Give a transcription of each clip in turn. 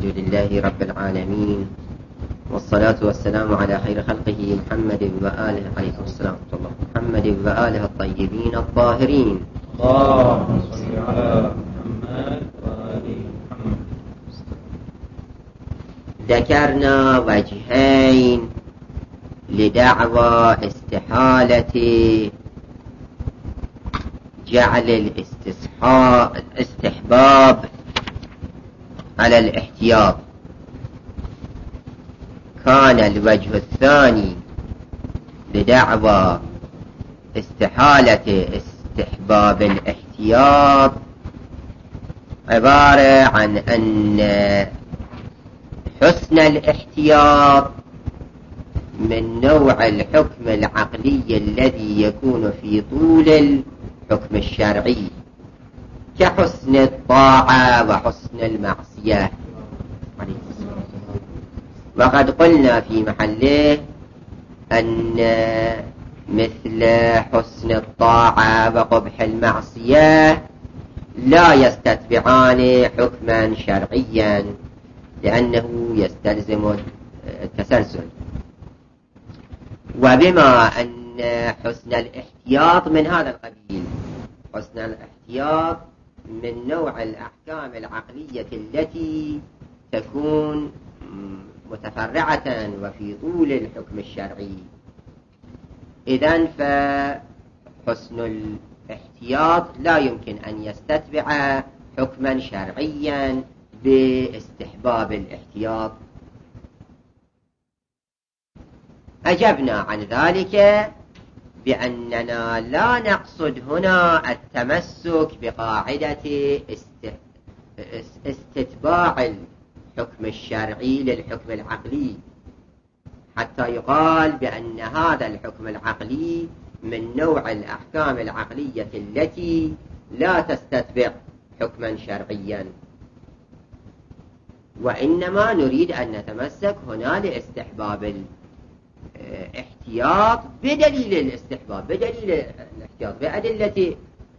الحمد لله رب العالمين، والصلاة والسلام على خير خلقه محمد وآله عليه السلام ورحمة الله، محمد وآله الطيبين الطاهرين. اللهم صل على محمد وآل محمد. ذكرنا وجهين لدعوى استحالة جعل الاستحباب على الاحتياط. كان الوجه الثاني لدعوى استحالة استحباب الاحتياط عبارة عن أن حسن الاحتياط من نوع الحكم العقلي الذي يكون في طول الحكم الشرعي، كحسن الطاعة وحسن المعصية. وقد قلنا في محله أن مثل حسن الطاعة وقبح المعصية لا يستتبعان حكما شرعيا لأنه يستلزم التسلسل. وبما أن حسن الاحتياط من هذا القبيل، حسن الاحتياط من نوع الأحكام العقلية التي تكون متفرعة وفي طول الحكم الشرعي، إذن فحسن الاحتياط لا يمكن أن يستتبع حكما شرعيا باستحباب الاحتياط. أجبنا عن ذلك بأننا لا نقصد هنا التمسك بقاعدة استتباع الحكم الشرعي للحكم العقلي حتى يقال بأن هذا الحكم العقلي من نوع الأحكام العقلية التي لا تستتبع حكما شرعيا، وإنما نريد أن نتمسك هنا لاستحباب الاحتياط بدليل الاستحباب، بدليل الاحتياط بأدلة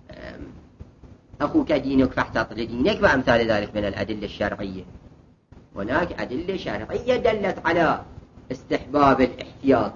أخوك دينك فاحتاط لدينك وأمثال ذلك من الأدلة الشرعية. هناك أدلة شرعية دلت على استحباب الاحتياط،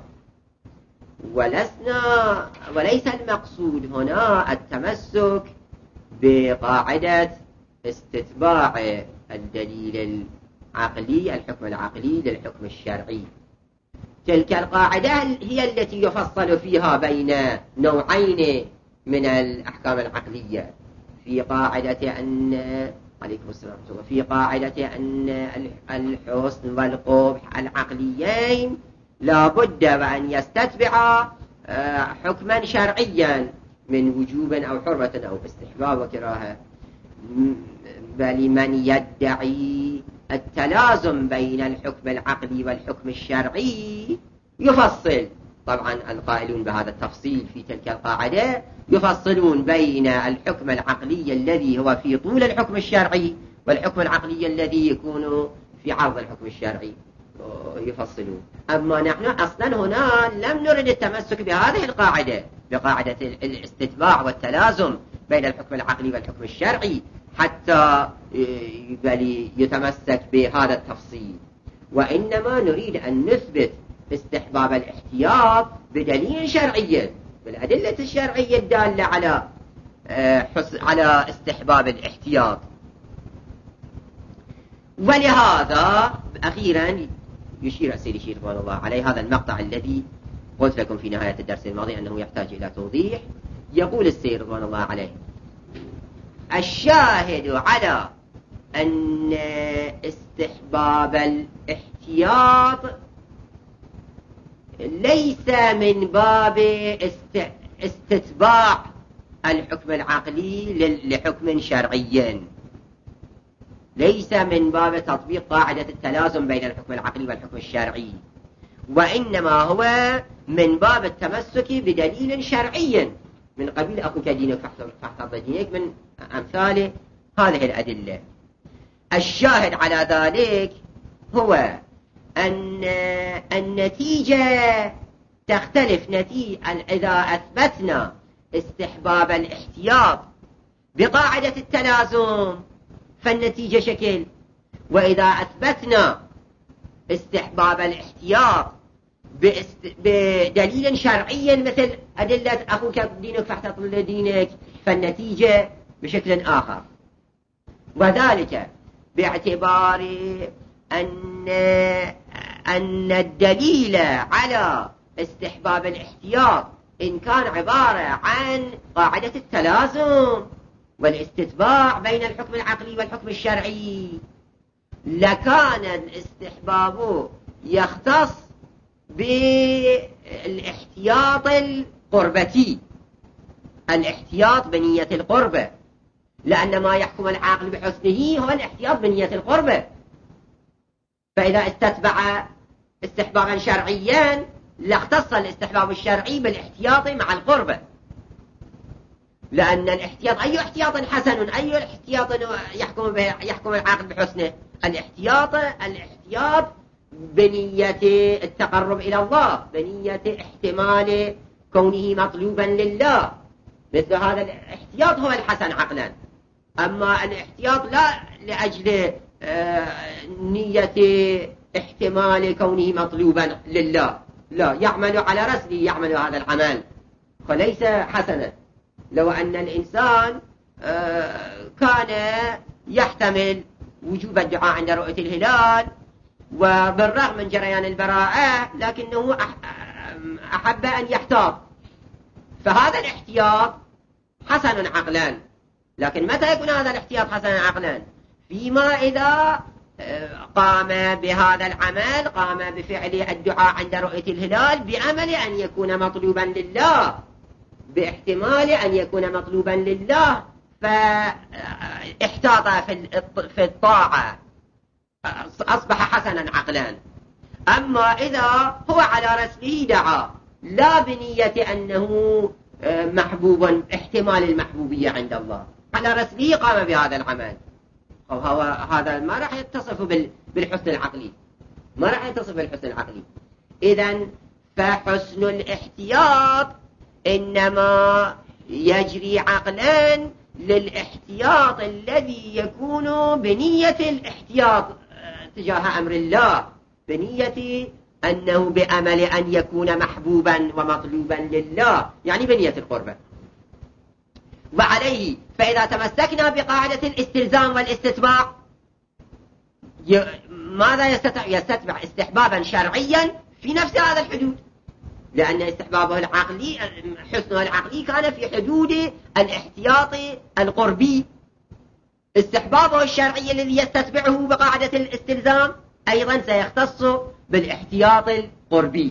وليس المقصود هنا التمسك بقاعدة استتباع الدليل العقلي، الحكم العقلي للحكم الشرعي. تلك القاعدة هي التي يفصل فيها بين نوعين من الأحكام العقلية، في قاعدة أن عليكم السلام ورحمة الله، في قاعدة أن الحسن والقبح العقليين لا بد وأن يستتبعا حكما شرعيا من وجوب أو حرمة أو استحباب وكراهة. بل من يدعي التلازم بين الحكم العقلي والحكم الشرعي يفصل. طبعا القائلون بهذا التفصيل في تلك القاعدة يفصلون بين الحكم العقلي الذي هو في طول الحكم الشرعي والحكم العقلي الذي يكون في عرض الحكم الشرعي، يفصلون. أما نحن أصلا هنا لم نرد التمسك بهذه القاعدة، بقاعدة الاستتباع والتلازم بين الحكم العقلي والحكم الشرعي حتى يتمسك بهذا التفصيل، وإنما نريد أن نثبت استحباب الاحتياط بدليل شرعي، بالأدلة الشرعية الدالة على استحباب الاحتياط. ولهذا أخيرا يشير السيد الشيخ رضوان الله عليه هذا المقطع الذي قلت لكم في نهاية الدرس الماضي أنه يحتاج إلى توضيح. يقول السيد رضوان الله عليه: الشاهد على أن استحباب الاحتياط ليس من باب استتباع الحكم العقلي لحكم شرعي، ليس من باب تطبيق قاعدة التلازم بين الحكم العقلي والحكم الشرعي، وإنما هو من باب التمسك بدليل شرعي من قبيل أخوك دينك فاحتاط دينك من أمثال هذه الأدلة. الشاهد على ذلك هو أن النتيجة تختلف إذا أثبتنا استحباب الاحتياط بقاعدة التلازم فالنتيجة شكل، وإذا أثبتنا استحباب الاحتياط بدليل شرعي مثل أدلة أخوك دينك فاحتفظ دينك، فالنتيجة بشكل آخر. وذلك باعتبار أن الدليل على استحباب الاحتياط إن كان عبارة عن قاعدة التلازم والاستتباع بين الحكم العقلي والحكم الشرعي، لكان الاستحباب يختص بالاحتياط القربتي، الاحتياط بنية القربة، لأن ما يحكم العاقل بحسنه هو الاحتياط بنية القربة. فإذا استتبع استحبابا شرعيا لاختص الاستحباب الشرعي بالاحتياط مع القربة، لأن الاحتياط أي احتياط حسن، أي احتياط يحكم العاقل بحسنه، الاحتياط بنية التقرب إلى الله، بنية احتمال كونه مطلوبا لله. مثل هذا الاحتياط هو الحسن عقلا. أما الاحتياط لا لأجل نية احتمال كونه مطلوبا لله، لا، يعمل على رسله، يعمل هذا العمل فليس حسنا. لو أن الإنسان كان يحتمل وجوب الدعاء عند رؤية الهلال وبالرغم من جريان البراءة لكنه أحب أن يحتاط، فهذا الاحتياط حسن عقلا. لكن متى يكون هذا الاحتياط حسنا عقلا؟ فيما إذا قام بهذا العمل، قام بفعل الدعاء عند رؤية الهلال بأمل أن يكون مطلوبا لله، باحتمال أن يكون مطلوبا لله، فاحتاط في الطاعة، أصبح حسنا عقلا. أما إذا هو على رسله دعا لا بنية أنه محبوب، احتمال المحبوبية عند الله، على رسله قام بهذا العمل، هذا ما راح يتصف بالحسن العقلي، ما راح يتصف بالحسن العقلي. إذن فحسن الاحتياط إنما يجري عقلا للاحتياط الذي يكون بنية الاحتياط تجاه أمر الله، بنية أنه بأمل أن يكون محبوبا ومطلوبا لله، يعني بنية القربة. وعليه فإذا تمسكنا بقاعدة الاستلزام والاستتباع، ماذا يستتبع استحبابا شرعيا في نفس هذا الحدود، لأن استحبابه العقلي، حسنه العقلي كان في حدود الاحتياط القربي. استحبابه الشرعي الذي يستتبعه بقاعدة الاستلزام أيضا سيختص بالاحتياط القربي،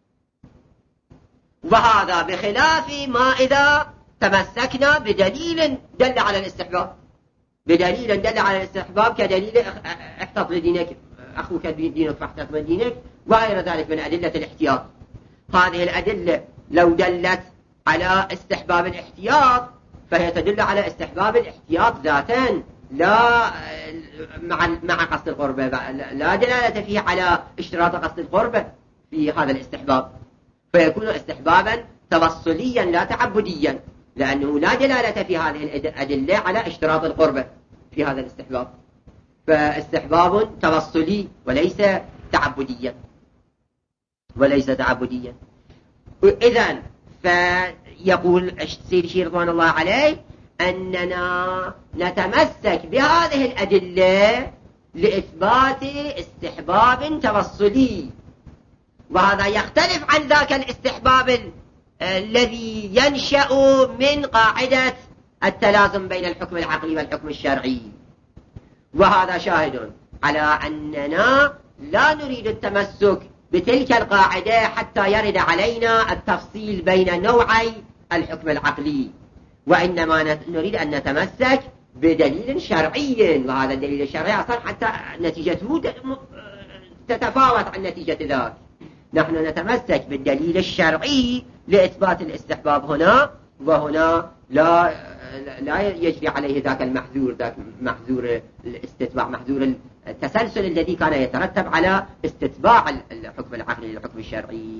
وهذا بخلاف ما إذا تمسكنا بدليل دل على الاستحباب، بدليل دل على الاستحباب كدليل احتط لدينك أخوك دينك فاحتط من دينك وغير ذلك من أدلة الاحتياط. هذه الأدلة لو دلت على استحباب الاحتياط فهي تدل على استحباب الاحتياط ذاتا، لا مع قصد القربة، لا دلالة فيه على اشتراط قصد القربة في هذا الاستحباب، فيكون استحبابا توصليا لا تعبديا، لأنه لا دلالة في هذه الأدلة على اشتراط القربة في هذا الاستحباب، فاستحباب توصلي وليس تعبديا، وليس تعبديا. إذن فيقول السيد الشيخ رضوان الله عليه أننا نتمسك بهذه الأدلة لإثبات استحباب توصلي، وهذا يختلف عن ذاك الاستحباب الذي ينشأ من قاعدة التلازم بين الحكم العقلي والحكم الشرعي. وهذا شاهد على أننا لا نريد التمسك بتلك القاعدة حتى يرد علينا التفصيل بين نوعي الحكم العقلي، وإنما نريد أن نتمسك بدليل شرعي، وهذا الدليل الشرعي أصلا حتى نتيجته تتفاوت عن نتيجة ذاك. نحن نتمسك بالدليل الشرعي لإثبات الاستحباب هنا، وهنا لا يجري عليه ذاك المحذور، ذاك محذور الاستتباع، محذور التسلسل الذي كان يترتب على استتباع الحكم العقلي للحكم الشرعي.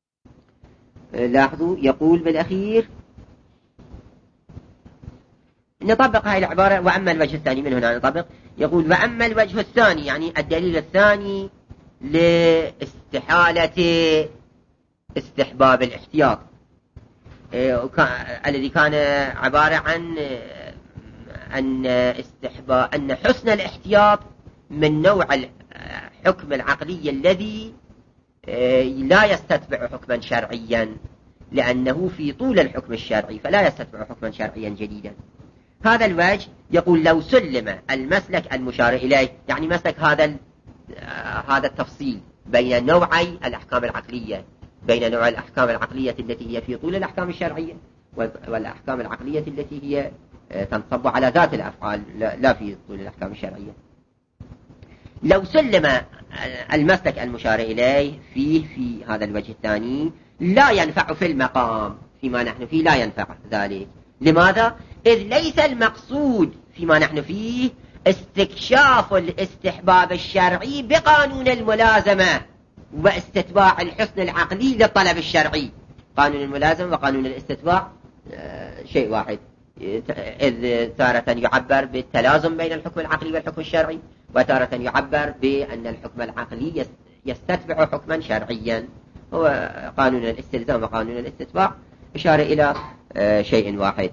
لاحظوا يقول بالأخير نطبق هاي العبارة. وأما الوجه الثاني، من هنا نطبق، يقول وأما الوجه الثاني يعني الدليل الثاني لاستحالة استحباب الاحتياط، الذي كان عبارة عن أن حسن الاحتياط من نوع الحكم العقلي الذي لا يستتبع حكما شرعيا، لأنه في طول الحكم الشرعي فلا يستتبع حكما شرعيا جديدا. هذا الوجه يقول لو سلم المسلك المشار إليه، يعني مسلك هذا التفصيل بين نوعي الأحكام العقلية، بين نوع الأحكام العقلية التي هي في طول الأحكام الشرعية والأحكام العقلية التي هي تنصب على ذات الأفعال لا في طول الأحكام الشرعية. لو سلم المسلك المشار إليه في هذا الوجه الثاني لا ينفع في المقام فيما نحن فيه، لا ينفع ذلك. لماذا؟ إذ ليس المقصود فيما نحن فيه استكشاف الاستحباب الشرعي بقانون الملازمة واستتباع الحسن العقلي للطلب الشرعي. قانون الملازمة وقانون الاستتباع شيء واحد، إذ تارة يعبر بالتلازم بين الحكم العقلي والحكم الشرعي، وتارة يعبر بأن الحكم العقلي يستتبع حكما شرعيا. هو قانون الاستلزام وقانون الاستتباع إشارة إلى شيء واحد.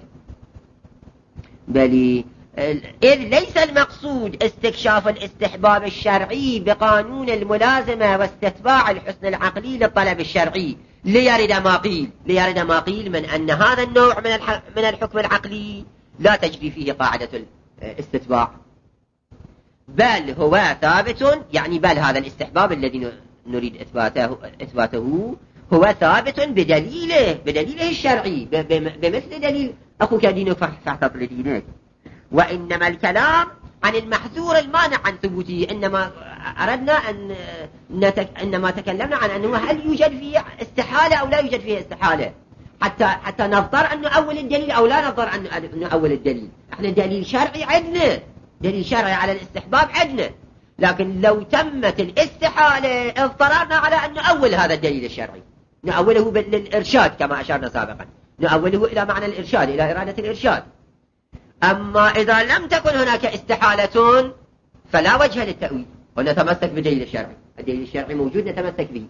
بل إذ ليس المقصود استكشاف الاستحباب الشرعي بقانون الملازمة واستتباع الحسن العقلي للطلب الشرعي ليرد ما قيل من أن هذا النوع من الحكم العقلي لا تجري فيه قاعدة الاستتباع، بل هو ثابت، يعني بل هذا الاستحباب الذي نريد إثباته هو ثابت بدليله الشرعي، بمثل دليل أخوك دينك فاحتط لدينك. وإنما الكلام عن المحذور المانع عن ثبوته، إنما أردنا إنما تكلمنا عن أنه هل يوجد فيه استحالة أو لا يوجد فيه استحالة، حتى نظر أن أول الدليل أو لا نظر أن أول الدليل. احنا دليل شرعي عندنا، دليل شرعي على الاستحباب عندنا، لكن لو تمت الاستحالة اضطررنا على أن نؤول هذا الدليل الشرعي، نؤوله للإرشاد كما أشرنا سابقا، نؤوله إلى معنى الإرشاد، إلى إرادة الإرشاد. أما إذا لم تكن هناك استحالة فلا وجه للتأويل، ونتمسك بالدليل الشرعي، الدليل الشرعي موجود نتمسك به.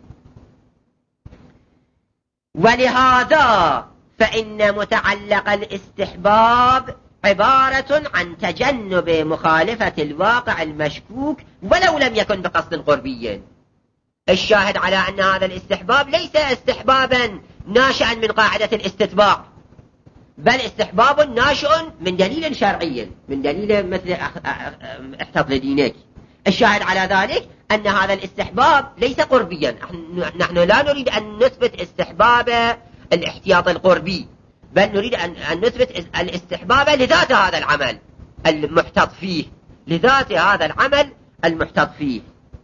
ولهذا فإن متعلق الاستحباب عبارة عن تجنب مخالفة الواقع المشكوك ولو لم يكن بقصد قربي. الشاهد على أن هذا الاستحباب ليس استحبابا ناشئا من قاعدة الاستتباع، بل استحباب ناشئ من دليل شرعي، من دليل مثل احتط لدينك. الشاهد على ذلك أن هذا الاستحباب ليس قربيا، نحن لا نريد أن نثبت استحباب الاحتياط القربي، بل نريد أن نثبت الاستحباب لذات هذا العمل المحتط فيه، لذات هذا العمل المحتط فيه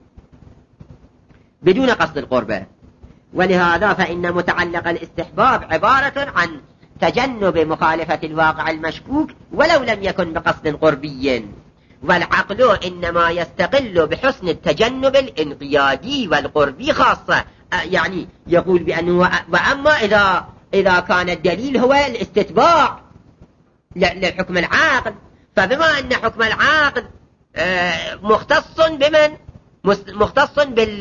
بدون قصد القربة. ولهذا فإن متعلق الاستحباب عبارة عن تجنب مخالفة الواقع المشكوك ولو لم يكن بقصد قربي، والعقل إنما يستقل بحسن التجنب الانقيادي والقربي خاصة. يعني يقول بأنه وأما إذا كان الدليل هو الاستتباع للحكم العاقل، فبما أن حكم العاقل مختص بمن؟ مختص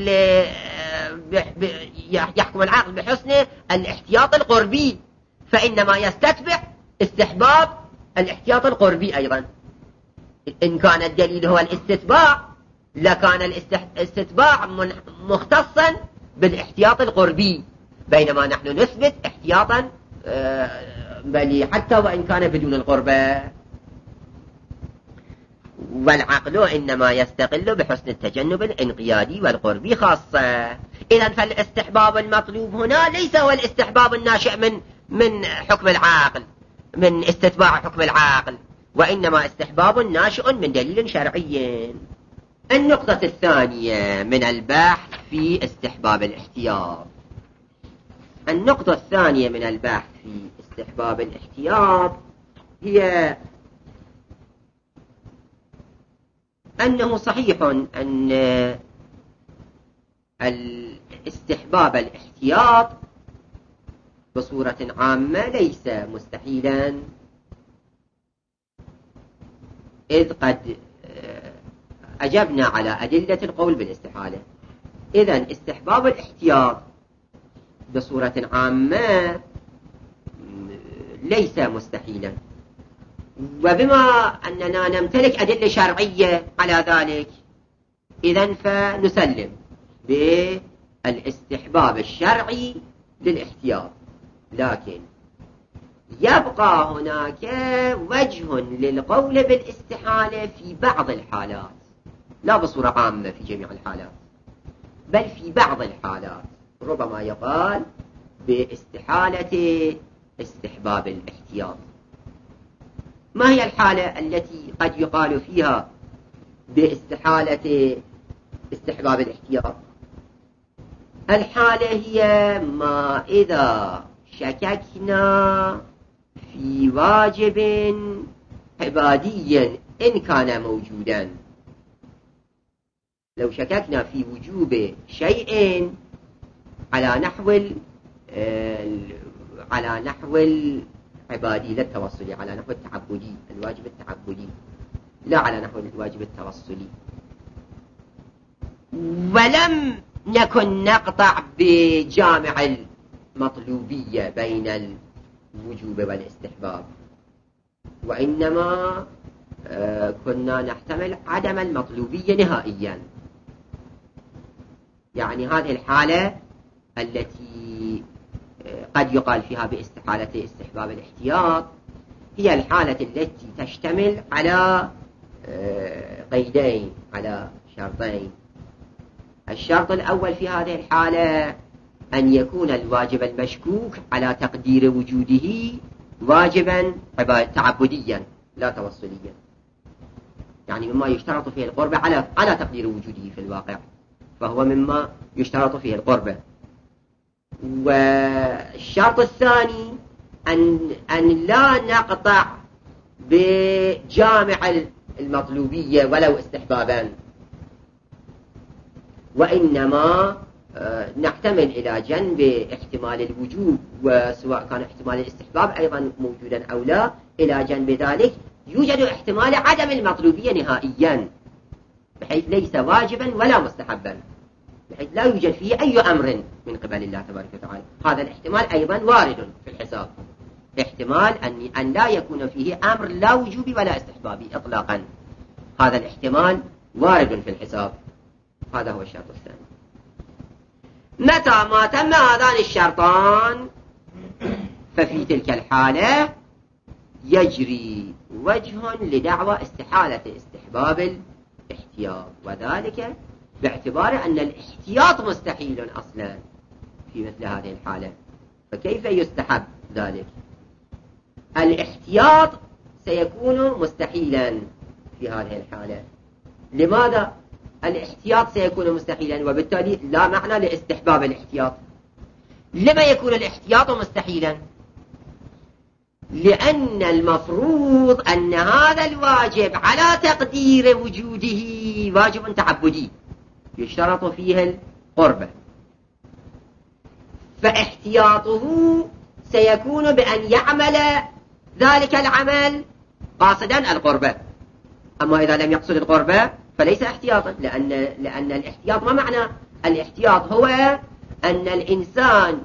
يحكم العاقل بحسن الاحتياط القربي، فإنما يستتبع استحباب الاحتياط القربي أيضا. إن كان الدليل هو الاستتباع لكان الاستتباع مختصا بالاحتياط القربي، بينما نحن نثبت احتياطا بل حتى وإن كان بدون القربة. والعقل إنما يستقل بحسن التجنب الانقيادي والقربي خاصة. إذن فالاستحباب المطلوب هنا ليس هو الاستحباب الناشئ من حكم العاقل، من استتباع حكم العاقل، وإنما استحباب ناشئ من دليل شرعي. النقطة الثانية من البحث في استحباب الاحتياط. النقطة الثانية من البحث في استحباب الاحتياط هي أنه صحيح أن الاستحباب الاحتياط بصورة عامة ليس مستحيلا، إذ قد أجبنا على أدلة القول بالاستحالة. إذن استحباب الاحتياط بصورة عامة ليس مستحيلا، وبما أننا نمتلك أدلة شرعية على ذلك إذن فنسلم بالاستحباب الشرعي للاحتياط. لكن يبقى هناك وجه للقول بالاستحالة في بعض الحالات، لا بصورة عامة في جميع الحالات، بل في بعض الحالات ربما يقال باستحالة استحباب الاحتياط. ما هي الحالة التي قد يقال فيها باستحالة استحباب الاحتياط؟ الحالة هي ما إذا شككنا في واجب عبادي إن كان موجودا. لو شككنا في وجوب شيء على نحو العبادي لا التوصلي، على نحو التعبدي، الواجب التعبدي، لا على نحو الواجب التوصلي، ولم نكن نقطع بجامع المطلوبية بين الوجوب والاستحباب، وإنما كنا نحتمل عدم المطلوبية نهائيا. يعني هذه الحالة التي قد يقال فيها باستحالة استحباب الاحتياط هي الحالة التي تشتمل على قيدين، على شرطين. الشرط الأول في هذه الحالة أن يكون الواجب المشكوك على تقدير وجوده واجبا تعبديا لا توصليا، يعني مما يشترط فيه القرب على تقدير وجوده في الواقع، فهو مما يشترط فيه القرب. والشرط الثاني أن لا نقطع بجامع المطلوبية ولو استحبابا، وإنما نحتمل إلى جنب احتمال الوجوب، وسواء كان احتمال الاستحباب أيضا موجودا أو لا، إلى جنب ذلك يوجد احتمال عدم المطلوبية نهائيا، بحيث ليس واجبا ولا مستحبا، بحيث لا يوجد فيه أي أمر من قبل الله تبارك وتعالى. هذا الاحتمال أيضا وارد في الحساب، احتمال أن لا يكون فيه أمر لا وجوبي ولا استحبابي إطلاقا، هذا الاحتمال وارد في الحساب. هذا هو الشرط الثاني. متى ما تم هذان الشرطان ففي تلك الحالة يجري وجه لدعوى استحالة استحباب الاحتياط، وذلك باعتبار أن الاحتياط مستحيل أصلا في مثل هذه الحالة. فكيف يستحب ذلك؟ الاحتياط سيكون مستحيلا في هذه الحالة. لماذا الاحتياط سيكون مستحيلا وبالتالي لا معنى لاستحباب الاحتياط؟ لما يكون الاحتياط مستحيلا؟ لأن المفروض أن هذا الواجب على تقدير وجوده واجب تعبدي يشترط فيه القربة، فاحتياطه سيكون بأن يعمل ذلك العمل قاصدا القربة. أما إذا لم يقصد القربة فليس احتياطا، لأن الاحتياط ما معنى الاحتياط؟ هو أن الإنسان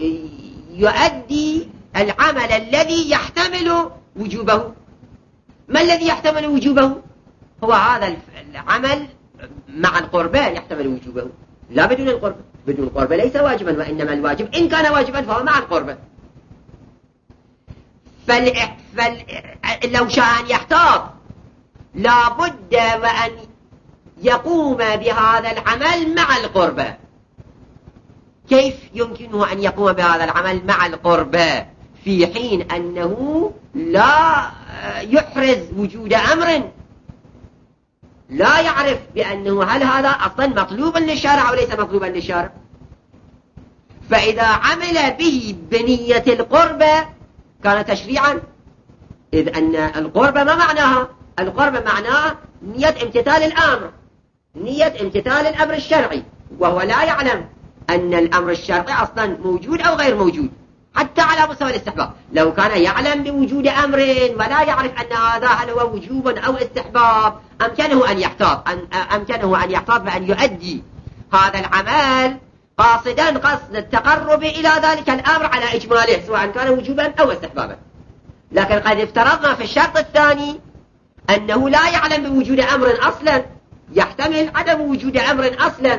يؤدي العمل الذي يحتمل وجوبه. ما الذي يحتمل وجوبه؟ هو هذا العمل مع القربة يحتمل وجوبه، لا بدون القربة. بدون القربة ليس واجبا، وإنما الواجب إن كان واجبا فهو مع القربة. لو شاء أن يحتاط لا بد وأن يقوم بهذا العمل مع القربة. كيف يمكنه أن يقوم بهذا العمل مع القربة في حين أنه لا يحرز وجود أمر، لا يعرف بأنه هل هذا أصلا مطلوبا للشارع أو ليس مطلوبا للشارع؟ فإذا عمل به بنية القربة كان تشريعا، إذ أن القربة ما معناها؟ القربة معناها نية امتثال الأمر، نية امتثال الأمر الشرعي، وهو لا يعلم أن الأمر الشرعي أصلا موجود أو غير موجود، حتى على مستوى الاستحباب. لو كان يعلم بوجود أمر ولا يعرف أن هذا هل هو وجوب أو استحباب أمكنه أن يحتاط بأن يؤدي هذا العمل قاصدا قصد التقرب إلى ذلك الأمر على إجماله سواء كان وجوبا أو استحبابا. لكن قد افترضنا في الشرط الثاني أنه لا يعلم بوجود أمر أصلا، يحتمل عدم وجود أمر أصلا،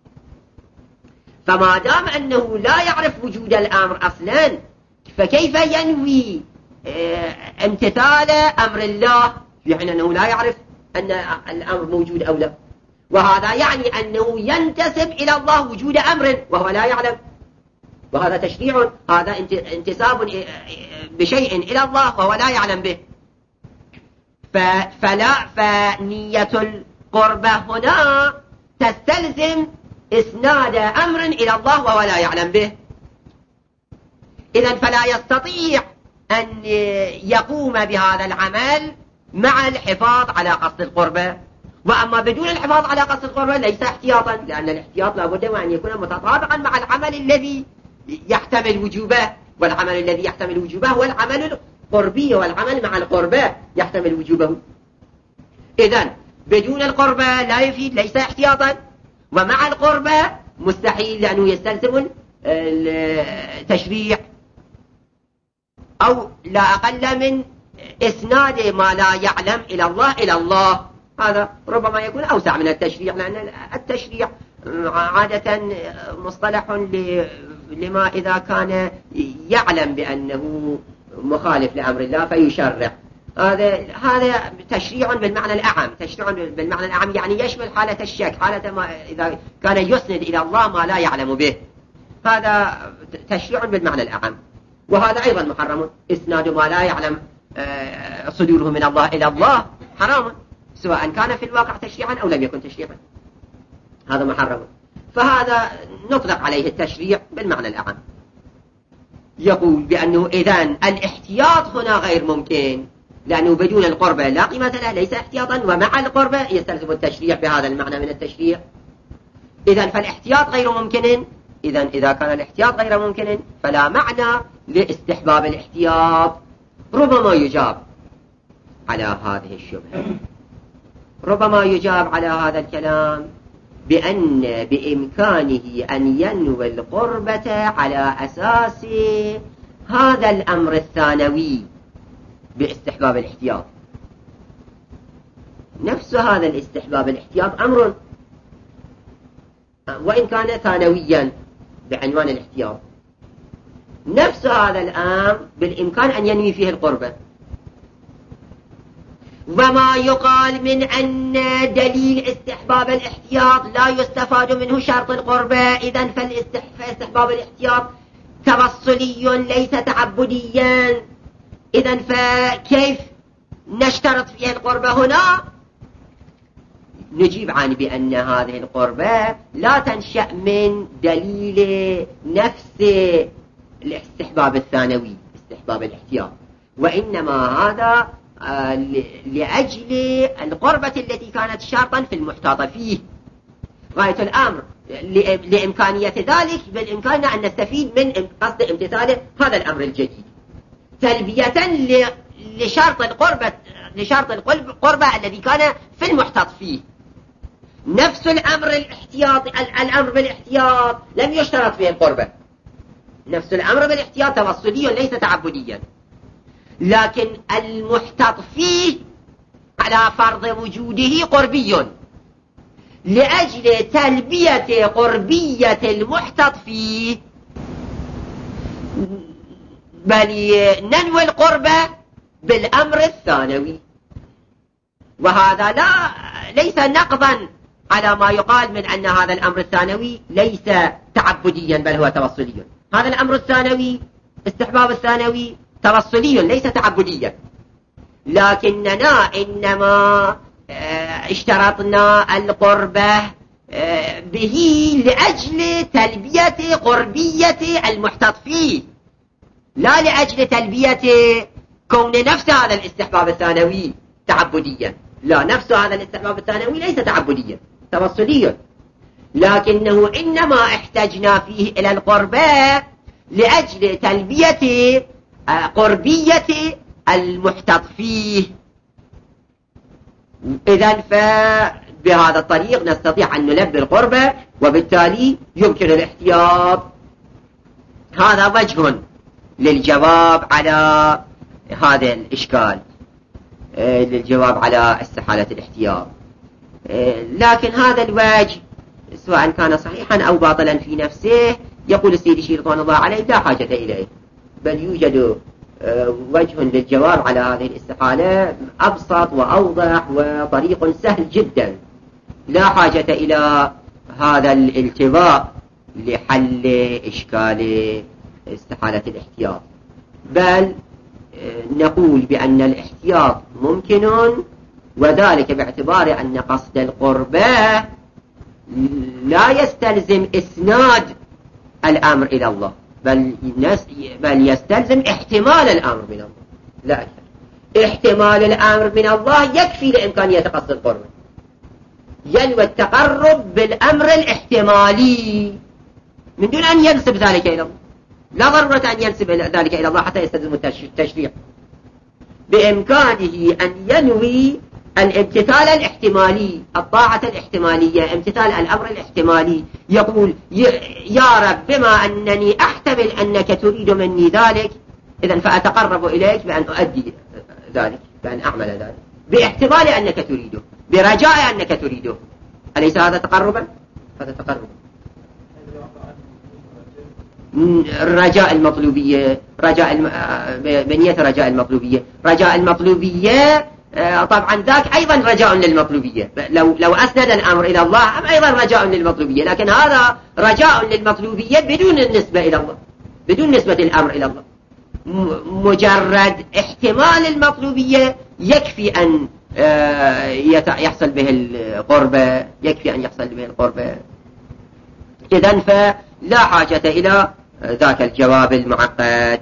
فما دام أنه لا يعرف وجود الأمر أصلا فكيف ينوي امتثال أمر الله في حين أنه لا يعرف أن الأمر موجود أو لا؟ وهذا يعني أنه ينتسب إلى الله وجود أمر وهو لا يعلم، وهذا تشريع، هذا انتساب بشيء إلى الله وهو لا يعلم به. فنية القربة هنا تستلزم إسناد أمر إلى الله وهو لا يعلم به. إذن فلا يستطيع أن يقوم بهذا العمل مع الحفاظ على قصد القربة. وأما بدون الحفاظ على قصد القربة ليس احتياطا، لأن الاحتياط لابد أن يكون متطابقا مع العمل الذي يحتمل وجوبه، والعمل الذي يحتمل وجوبه هو العمل القربي، والعمل مع القربة يحتمل وجوبه. إذن بدون القربة لا يفيد، ليس احتياطا، ومع القربة مستحيل لأنه يستلزم التشريع، أو لا أقل من إسناد ما لا يعلم إلى الله. هذا ربما يكون أوسع من التشريع، لأن التشريع عادة مصطلح لما إذا كان يعلم بأنه مخالف لأمر الله فيشرع. هذا تشريع بالمعنى الأعم. تشريع بالمعنى الأعم يعني يشمل حالة الشك، حالة ما إذا كان يسند إلى الله ما لا يعلم به، هذا تشريع بالمعنى الأعم. وهذا أيضا محرم، إسناد ما لا يعلم صدوره من الله إلى الله حرام، سواء كان في الواقع تشريعا أو لم يكن تشريعا، هذا محرم. فهذا نطلق عليه التشريع بالمعنى الأعم. يقول بأنه إذن الاحتياط هنا غير ممكن، لأنه بدون القربة لا قيمة له، ليس احتياطا، ومع القربة يستلزم التشريع بهذا المعنى من التشريع. إذن فالاحتياط غير ممكن. إذن إذا كان الاحتياط غير ممكن فلا معنى لاستحباب الاحتياط. ربما يجاب على هذه الشبهة، ربما يجاب على هذا الكلام بأن بإمكانه أن ينوي القربة على أساس هذا الأمر الثانوي باستحباب الاحتياط. نفس هذا الاستحباب الاحتياط أمر وإن كان ثانويا بعنوان الاحتياط، نفس هذا الأمر بالإمكان أن ينوي فيه القربة. وما يقال من أن دليل استحباب الاحتياط لا يستفاد منه شرط القربة، إذن فاستحباب الاحتياط توصلي ليس تعبديا. إذن فكيف نشترط فيه القربة هنا؟ نجيب عن بأن هذه القربة لا تنشأ من دليل نفس الاستحباب الثانوي استحباب الاحتياط، وإنما هذا لأجل القربة التي كانت شرطا في المحتاط فيه. غاية الأمر لإمكانية ذلك بالإمكاننا أن نستفيد من قصد امتثال هذا الأمر الجديد تلبية لشرط القربة الذي كان في المحتاط فيه. نفس الأمر بالاحتياط لم يشترط فيه القربة، نفس الأمر بالاحتياط توصلي ليس تعبديا، لكن المحتاط فيه على فرض وجوده قربي. لأجل تلبية قربية المحتاط فيه بل ننوي القربة بالأمر الثانوي، وهذا ليس نقضا على ما يقال من أن هذا الأمر الثانوي ليس تعبديا بل هو توصلي. هذا الأمر الثانوي استحباب الثانوي توصلي ليس تعبديا، لكننا إنما اشترطنا القربة به لأجل تلبية قربية المحتاط فيه، لا لأجل تلبية كون نفس هذا الاستحباب الثانوي تعبديا. لا، نفس هذا الاستحباب الثانوي ليس تعبديا توصليا، لكنه إنما احتجنا فيه إلى القربة لأجل تلبية قربية المحتط فيه. إذن فبهذا الطريق نستطيع أن نلبي القربة، وبالتالي يمكن الاحتياط. هذا وجه للجواب على هذا الإشكال، للجواب على استحالة الاحتياط. لكن هذا الوجه سواء كان صحيحا أو باطلا في نفسه، يقول السيد الشيخ رضوان الله عليه لا حاجة إليه، بل يوجد وجه للجواب على هذه الاستحالة أبسط وأوضح وطريق سهل جدا، لا حاجة إلى هذا الالتواء لحل إشكال استحالة الاحتياط، بل نقول بأن الاحتياط ممكن، وذلك باعتبار أن قصد القربة لا يستلزم إسناد الأمر إلى الله، بل يستلزم احتمال الأمر من الله، لا أكثر. احتمال الأمر من الله يكفي لإمكانية قصد القربة، ينوي التقرب بالأمر الاحتمالي من دون أن ينسب ذلك إلى الله، لا ضرورة أن ينسب ذلك إلى الله حتى يستلزم التشريع. بإمكانه أن ينوي الامتثال الاحتمالي، الطاعة الاحتمالية، امتثال الأمر الاحتمالي. يقول يا رب بما أنني أحتمل أنك تريد مني ذلك، إذن فأتقرب إليك بأن أؤدي ذلك، بأن أعمل ذلك باحتمال أنك تريده، برجاء أنك تريده. أليس هذا تقربا؟ هذا تقرب. رجاء المطلوبية، بنية رجاء المطلوبية. رجاء المطلوبية طبعا ذاك أيضا رجاء للمطلوبية، لو أسند الأمر إلى الله أم أيضا رجاء للمطلوبية، لكن هذا رجاء للمطلوبية بدون النسبة إلى الله، بدون نسبة الأمر إلى الله. مجرد احتمال المطلوبية يكفي أن يحصل به القربة، يكفي أن يحصل به القربة. إذن فلا حاجة إلى ذاك الجواب المعقد.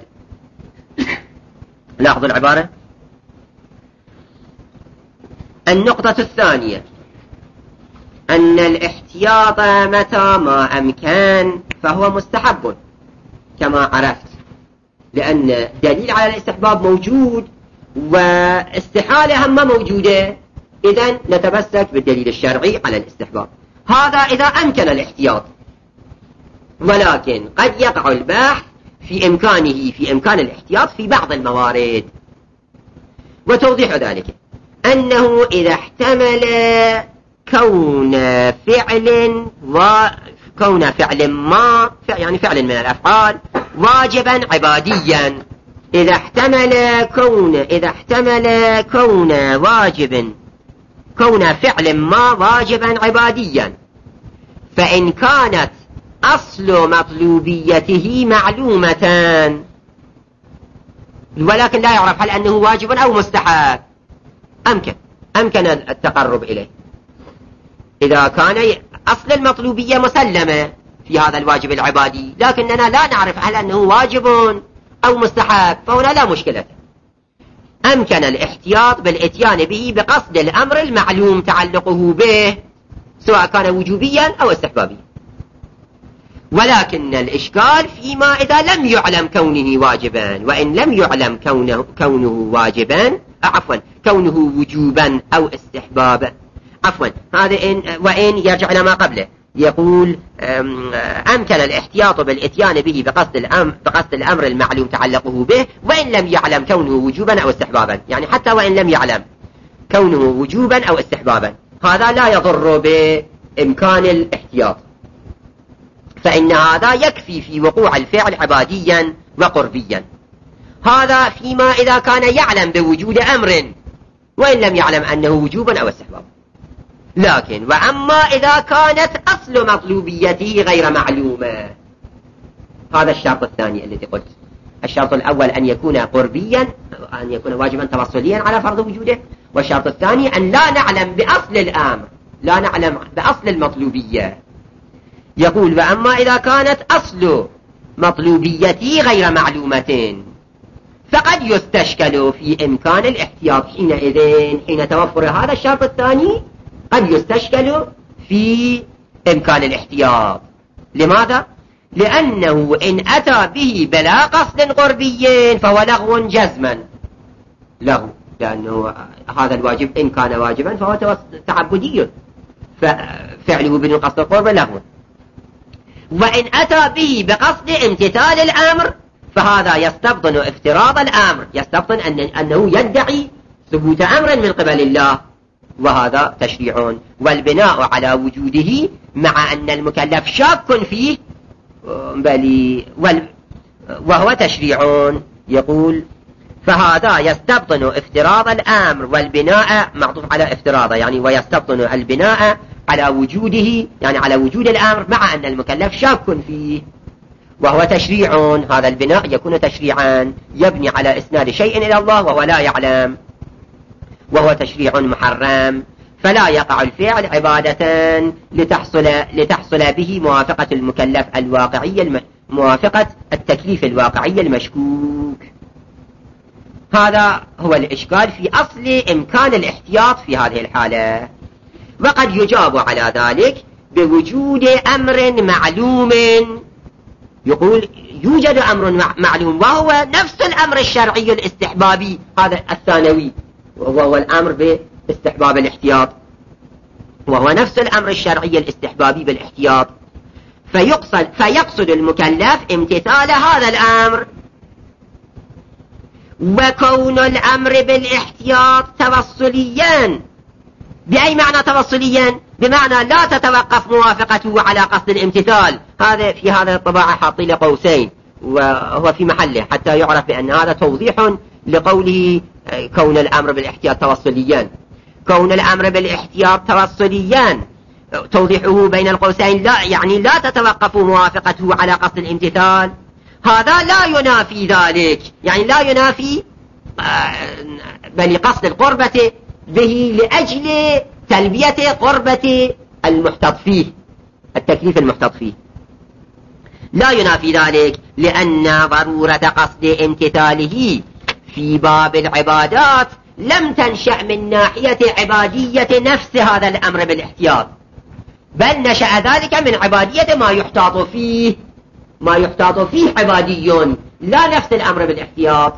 لاحظوا العبارة. النقطة الثانية أن الاحتياط متى ما أمكن فهو مستحب كما عرفت، لأن دليل على الاستحباب موجود واستحالة هم موجودة، إذن نتمسك بالدليل الشرعي على الاستحباب. هذا إذا أمكن الاحتياط، ولكن قد يقع البحث في إمكان الاحتياط في بعض الموارد. وتوضيح ذلك أنه إذا احتمل كون فعل ما، يعني فعل من الأفعال واجبا عباديا، إذا احتمل كون فعل ما واجبا عباديا، فإن كانت أصل مطلوبيته معلومة ولكن لا يعرف هل أنه واجب أو مستحب، أمكن التقرب إليه. إذا كان أصل المطلوبية مسلمة في هذا الواجب العبادي لكننا لا نعرف هل أنه واجب أو مستحب، فهنا لا مشكلة، أمكن الاحتياط بالإتيان به بقصد الأمر المعلوم تعلقه به سواء كان وجوبيا أو استحبابيا. ولكن الإشكال فيما إذا لم يعلم كونه واجبا، وإن لم يعلم كونه واجبا كونه وجوبا أو استحبابا، هذا وإن يرجع إلى ما قبله، يقول أمكن الاحتياط بالإتيان به بقصد الأمر المعلوم تعلقه به وإن لم يعلم كونه وجوبا أو استحبابا، يعني حتى وإن لم يعلم كونه وجوبا أو استحبابا، هذا لا يضر بإمكان الاحتياط، فإن هذا يكفي في وقوع الفعل عباديا وقربيا. هذا فيما إذا كان يعلم بوجود أمر وإن لم يعلم أنه وجوبا أو استحبابا. لكن وأما إذا كانت أصل مطلوبيته غير معلومة، هذا الشرط الثاني الذي قلت. الشرط الأول أن يكون قربيا، أن يكون واجبا توصليا على فرض وجوده، والشرط الثاني أن لا نعلم بأصل الأمر، لا نعلم بأصل المطلوبية. يقول وأما إذا كانت أصل مطلوبيته غير معلومة فقد يستشكل في إمكان الاحتياط. حين توفر هذا الشرط الثاني قد يستشكل في إمكان الاحتياط. لماذا؟ لأنه إن أتى به بلا قصد قربي فهو لغو جزما، لغو، لأنه هذا الواجب إن كان واجبا فهو تعبدي، ففعله بدون قصد القرب لغو. وإن أتى به بقصد امتثال الأمر فهذا يستبطن افتراض الأمر، يستبطن أنه يدعي ثبوت أمر من قبل الله، وهذا تشريع. والبناء على وجوده مع أن المكلف شاك فيه وهو تشريع. يقول فهذا يستبطن افتراض الأمر، والبناء معطوف على افتراضه يعني ويستبطن البناء على وجوده يعني على وجود الأمر مع أن المكلف شاك فيه، وهو تشريع. هذا البناء يكون تشريعا يبني على إسناد شيء إلى الله وهو لا يعلم، وهو تشريع محرم، فلا يقع الفعل عبادة لتحصل به موافقة المكلف الواقعية موافقة التكليف الواقعي المشكوك. هذا هو الإشكال في أصل إمكان الاحتياط في هذه الحالة. وقد يجاب على ذلك بوجود أمر معلوم. يقول يوجد أمر معلوم وهو نفس الأمر الشرعي الاستحبابي هذا الثانوي، وهو الأمر باستحباب الاحتياط، وهو نفس الأمر الشرعي الاستحبابي بالاحتياط، فيقصد المكلف امتثال هذا الأمر. وكون الأمر بالاحتياط توصليا، بأي معنى توصليا؟ بمعنى لا تتوقف موافقته على قصد الامتثال. هذا في هذا الطباعة حاطين له قوسين وهو في محله حتى يعرف بأن هذا توضيح لقوله كون الأمر بالاحتياط توصليا. كون الأمر بالاحتياط توصليا توضيحه بين القوسين لا يعني لا تتوقف موافقته على قصد الامتثال، هذا لا ينافي ذلك، يعني لا ينافي بل قصد القربة به لأجل تلبية قربة المحتط فيه، التكليف المحتط فيه، لا ينافي ذلك، لأن ضرورة قصد امتثاله في باب العبادات لم تنشأ من ناحية عبادية نفس هذا الأمر بالاحتياط، بل نشأ ذلك من عبادية ما يحتاط فيه، ما يحتاط فيه عبادي لا نفس الأمر بالاحتياط.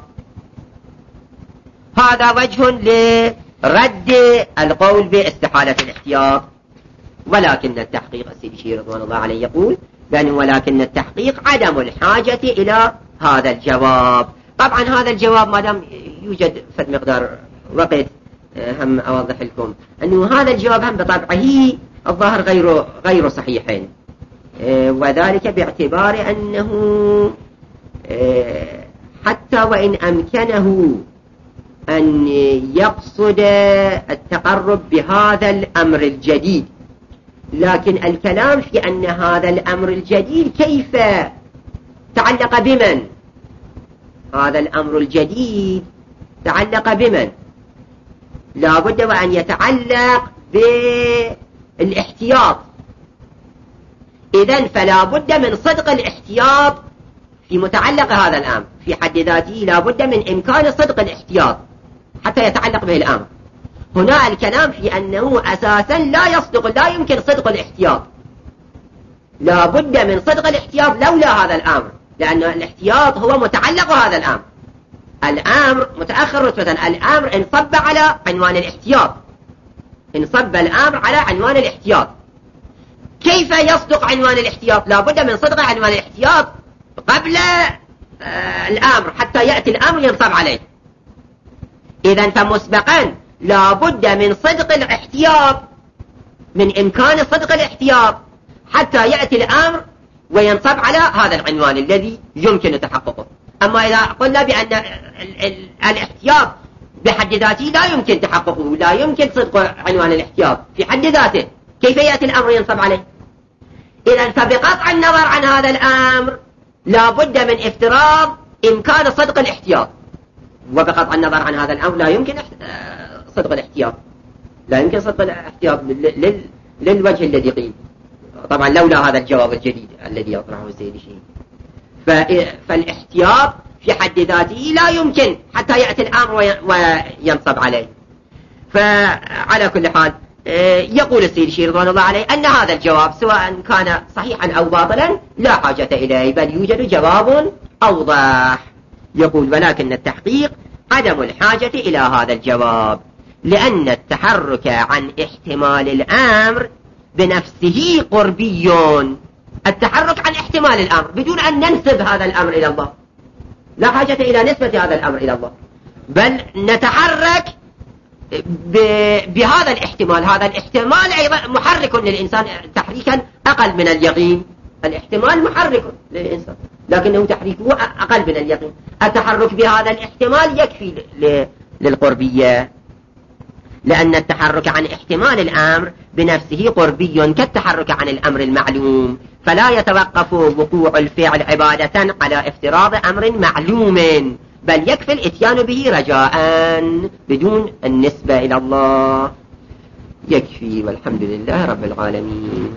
هذا وجه لرد القول باستحالة الاحتياط. ولكن التحقيق السيدي شيخ رضوان الله عليه يقول بأن ولكن التحقيق عدم الحاجة إلى هذا الجواب. طبعا هذا الجواب ما دام يوجد فد مقدار وقت هم أوضح لكم أنه هذا الجواب هم بطبعه الظاهر غير صحيحين، وذلك باعتبار أنه حتى وإن أمكنه أن يقصد التقرب بهذا الأمر الجديد، لكن الكلام في أن هذا الأمر الجديد كيف تعلق بمن؟ هذا الأمر الجديد تعلق بمن؟ لا بد وأن يتعلق بالاحتياط. إذن فلا بد من صدق الاحتياط في متعلق هذا الأمر في حد ذاته، لا بد من إمكان صدق الاحتياط حتى يتعلق به الأمر. هنا الكلام في أنه أساسا لا يمكن صدق الاحتياط، لا بد من صدق الاحتياط لولا هذا الأمر، لأن الاحتياط هو متعلق هذا الأمر. الأمر متأخر رتبة، الأمر انصب على عنوان الاحتياط، انصب الأمر على عنوان الاحتياط. كيف يصدق عنوان الاحتياط؟ لا بد من صدق عنوان الاحتياط قبل الأمر حتى يأتي الأمر ينصب عليه. إذن فمسبقا لا بد من صدق الاحتياط، من إمكان صدق الاحتياط حتى يأتي الأمر وينصب على هذا العنوان الذي يمكن تحققه. أما إذا قلنا بأن الاحتياط بحد ذاته لا يمكن تحققه، لا يمكن صدق عنوان الاحتياط في حد ذاته، كيف يأتي الأمر ينصب عليه؟ إذن فبقطع النظر عن هذا الأمر لا بد من افتراض إمكان صدق الاحتياط، وبقطع النظر عن هذا الأمر لا يمكن صدق الاحتياط، لا يمكن صدق الاحتياط للوجه الذي قيل. طبعا لولا هذا الجواب الجديد الذي يطرحه السيد الشيخ، فالاحتياط في حد ذاته لا يمكن حتى يأتي الأمر وينصب عليه. فعلى كل حال يقول السيد الشيخ رضوان الله عليه أن هذا الجواب سواء كان صحيحا أو باطلا لا حاجة إليه، بل يوجد جواب أوضح. يقول ولكن التحقيق عدم الحاجة إلى هذا الجواب، لأن التحرك عن احتمال الأمر بنفسه قربي. التحرك عن احتمال الأمر بدون أن ننسب هذا الأمر إلى الله، لا حاجة إلى نسبة هذا الأمر إلى الله، بل نتحرك بهذا الاحتمال. هذا الاحتمال أيضا محرك للإنسان تحريكا أقل من اليقين. الاحتمال محرك للإنسان لكنه تحريكه أقل من اليقين. التحرك بهذا الاحتمال يكفي للقربية، لأن التحرك عن احتمال الأمر بنفسه قربي كالتحرك عن الأمر المعلوم، فلا يتوقف وقوع الفعل عبادة على افتراض أمر معلوم، بل يكفي الاتيان به رجاء بدون النسبة إلى الله. يكفي، والحمد لله رب العالمين.